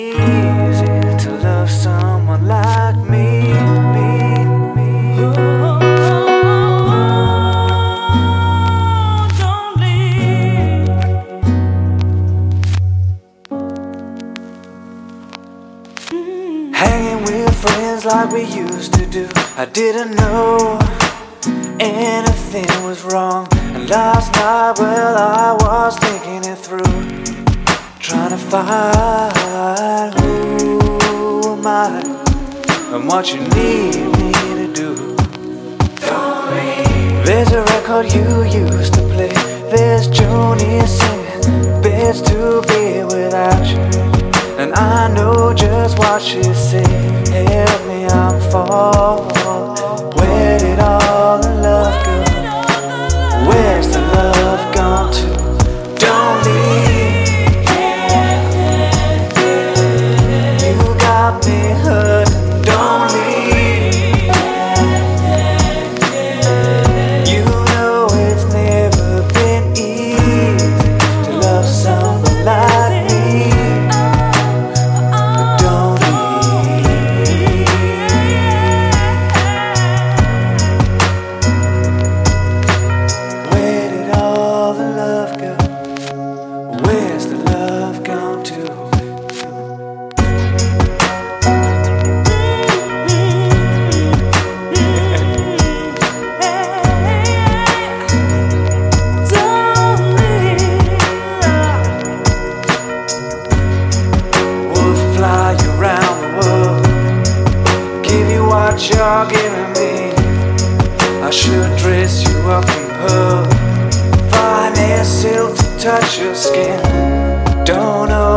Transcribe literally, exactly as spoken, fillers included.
Easy to love someone like me, me, me. Oh, don't leave. Mm. Hanging with friends like we used to do. I didn't know anything was wrong. And last night, well, I was thinking it through, trying to find who am I and what you need me to do. There's a record you used to play, there's Joni singing beds to be without you, and I know just what she's saying. Help me, I'm falling. Where did all the love go? Where's the love gone to? Don't leave. You got me hurting. Don't leave. You know it's never been easy to love someone like me, but don't leave. Where did all the love go? Where's the love gone to? We'll fly you around the world, give you what you're giving me. I should dress you up in pearl, fine air silk to touch your skin. Don't know